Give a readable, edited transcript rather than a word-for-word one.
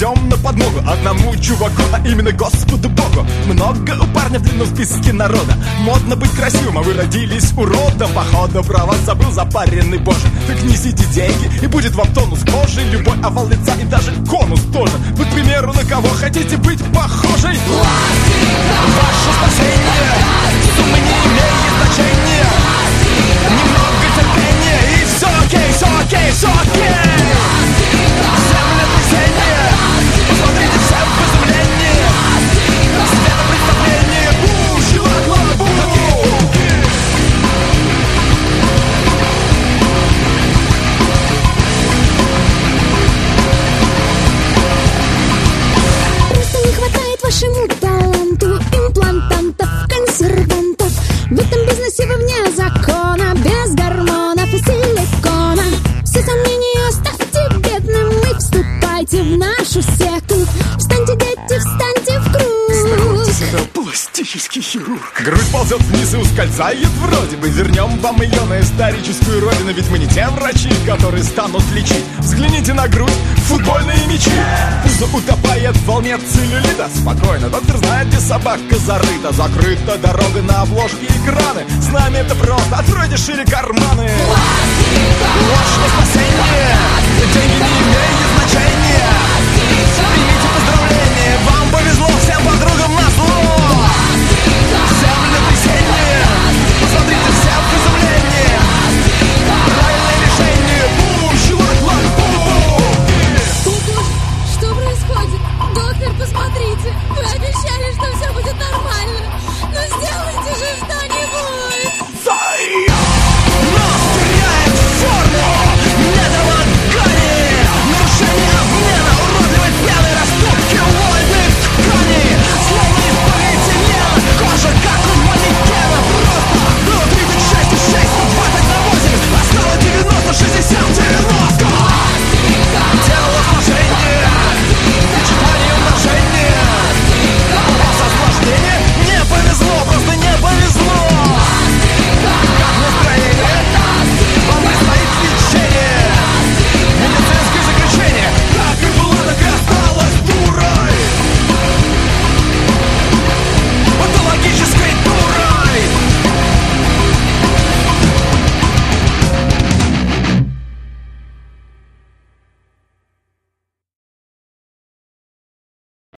идем на подмогу одному чуваку, а именно Господу Богу. Много у парня в длинном списке народа. Модно быть красивым, а вы родились уродом. Походу про вас забыл запаренный боже. Так несите деньги, и будет вам тонус кожи, любой овал лица и даже конус тоже. Вы, к примеру, на кого хотите быть похожей? Ваше спасение, сумма не имеет значения. Немного терпения, и все окей, все окей, все окей. Землетрясение, посмотрите все в изумлении. Светопредставление, бу-щелок-лок-бу. Просто не хватает вашему таланту имплантантов, консервантов. В этом бизнесе вы вне закона, без гормонов и силикона. Все сомнения оставьте бедным и вступайте в нашу секту. Встаньте, дети, встаньте в круг. Сюда пластический хирург. Грудь ползет вниз и ускользает вроде бы. Вернем вам ее на историческую родину. Ведь мы не те врачи, которые станут лечить. Взгляните на грудь, футбольные мячи. Пузо утопает в волне целлюлита. Спокойно, доктор знает, где собака зарыта. Закрыта дорога на обложке экраны. С нами это просто, откройте шире карманы. Пластика!